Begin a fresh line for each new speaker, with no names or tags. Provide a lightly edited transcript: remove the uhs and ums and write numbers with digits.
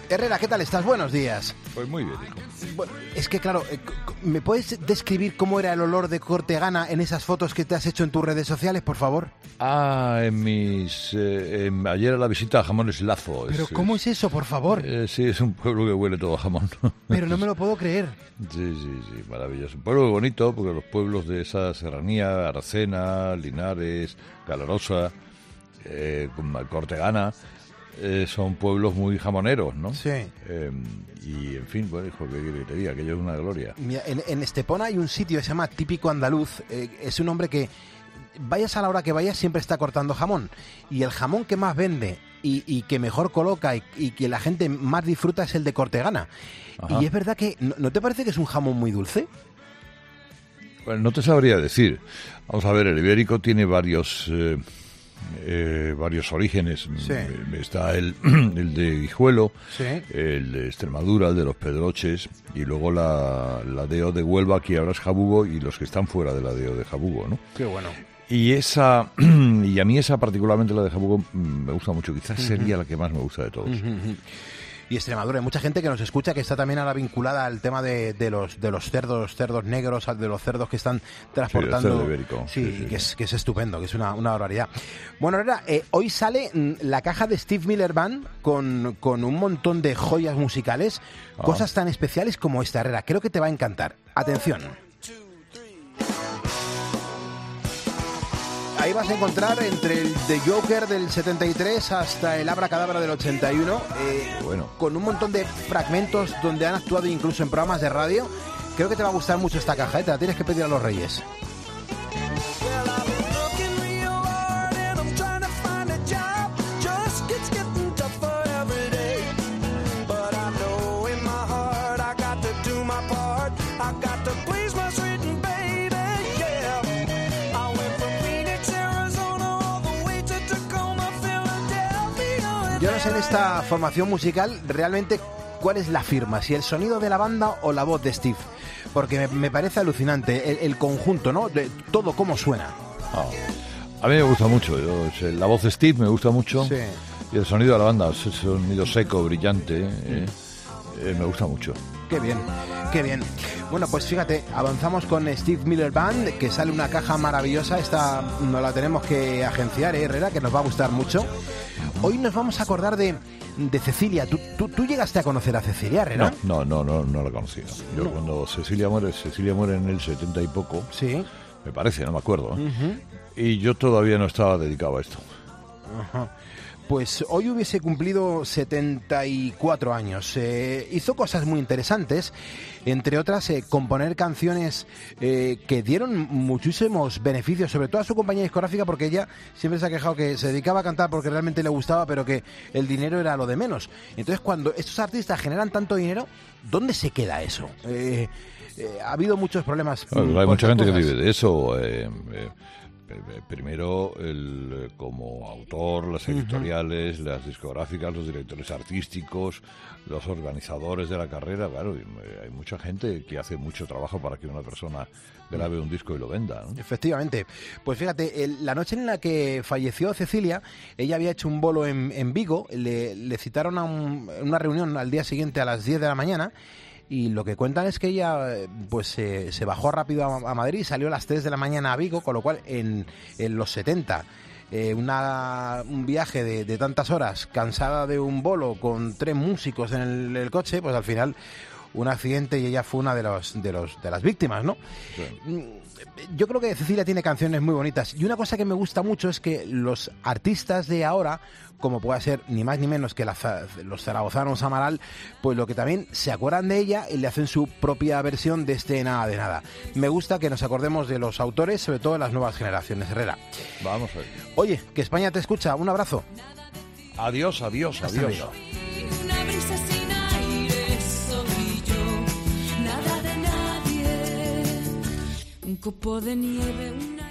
Herrera, ¿qué tal estás? Buenos días.
Pues muy bien, hijo.
Bueno, es que claro, ¿me puedes describir cómo era el olor de Cortegana en esas fotos que te has hecho en tus redes sociales, por favor?
Ayer a la visita a Jamones Lazo.
¿Pero cómo es eso, por favor?
Sí, es un pueblo que huele todo a jamón.
Pero no me lo puedo creer.
Sí, maravilloso. Un pueblo muy bonito, porque los pueblos de esa serranía, Aracena, Linares, Galarosa, Cortegana, son pueblos muy jamoneros, ¿no?
Sí.
Y, en fin, bueno, hijo, ¿qué quiere que te diga? Aquello es una gloria.
Mira, en Estepona hay un sitio que se llama Típico Andaluz. Es un hombre que, vayas a la hora que vayas, siempre está cortando jamón. Y el jamón que más vende y que mejor coloca y que la gente más disfruta es el de Cortegana. Ajá. Y es verdad que, ¿no te parece que es un jamón muy dulce?
Bueno, no te sabría decir. Vamos a ver, el ibérico tiene varios orígenes.
Sí.
Está el de Guijuelo,
sí,
el de Extremadura, el de los Pedroches, y luego la DO de Huelva, que ahora es Jabugo, y los que están fuera de la DO de Jabugo, ¿no?
Qué bueno.
Y a mí esa, particularmente la de Jabugo, me gusta mucho. Quizás sería la que más me gusta de todos.
Y Extremadura, hay mucha gente que nos escucha que está también ahora vinculada al tema de los cerdos negros, de los cerdos que están transportando.
Sí, el cerdo ibérico.
Sí. Que es estupendo, que es una barbaridad. Bueno, Herrera, hoy sale la caja de Steve Miller Band con un montón de joyas musicales, cosas tan especiales como esta, Herrera. Creo que te va a encantar. Atención. Ahí vas a encontrar entre el The Joker del 73 hasta el Abracadabra del 81, con un montón de fragmentos donde han actuado incluso en programas de radio. Creo que te va a gustar mucho esta caja, te la tienes que pedir a los Reyes. Yo no sé en esta formación musical realmente cuál es la firma, si el sonido de la banda o la voz de Steve, porque me parece alucinante el conjunto, ¿no? De todo cómo suena.
A mí me gusta mucho, la voz de Steve me gusta mucho,
sí,
y el sonido de la banda, ese sonido seco, brillante, me gusta mucho.
Qué bien, qué bien. Bueno, pues fíjate, avanzamos con Steve Miller Band, que sale una caja maravillosa. Esta nos la tenemos que agenciar, Herrera, que nos va a gustar mucho. Hoy nos vamos a acordar de Cecilia. ¿Tú llegaste a conocer a Cecilia, Herrera?
No la conocí. Yo cuando Cecilia muere en el 70 y poco,
sí,
me parece, no me acuerdo, y yo todavía no estaba dedicado a esto.
Ajá. Pues hoy hubiese cumplido 74 años. Hizo cosas muy interesantes, entre otras componer canciones que dieron muchísimos beneficios, sobre todo a su compañía discográfica, porque ella siempre se ha quejado que se dedicaba a cantar porque realmente le gustaba, pero que el dinero era lo de menos. Entonces, cuando estos artistas generan tanto dinero, ¿dónde se queda eso? Ha habido muchos problemas.
Hay mucha gente que vive de eso. Primero, como autor, las editoriales, las discográficas, los directores artísticos, los organizadores de la carrera. Claro, hay mucha gente que hace mucho trabajo para que una persona grabe un disco y lo venda, ¿no?
Efectivamente. Pues fíjate, la noche en la que falleció Cecilia, ella había hecho un bolo en Vigo, le citaron a una reunión al día siguiente a las 10 de la mañana. Y lo que cuentan es que ella pues se bajó rápido a Madrid, salió a las 3 de la mañana a Vigo, con lo cual en los 70, un viaje de tantas horas, cansada de un bolo con 3 músicos en el coche, pues al final un accidente y ella fue una de las víctimas, ¿no? Sí. Yo creo que Cecilia tiene canciones muy bonitas, y una cosa que me gusta mucho es que los artistas de ahora, como pueda ser ni más ni menos que los zaragozanos Amaral, pues lo que también se acuerdan de ella y le hacen su propia versión de este Nada de Nada. Me gusta que nos acordemos de los autores, sobre todo de las nuevas generaciones, Herrera.
Vamos a ver.
Oye, que España te escucha, un abrazo.
Adiós.
Hasta luego.
Una brisa sin aire soy yo, nada de nadie, un copo de nieve, una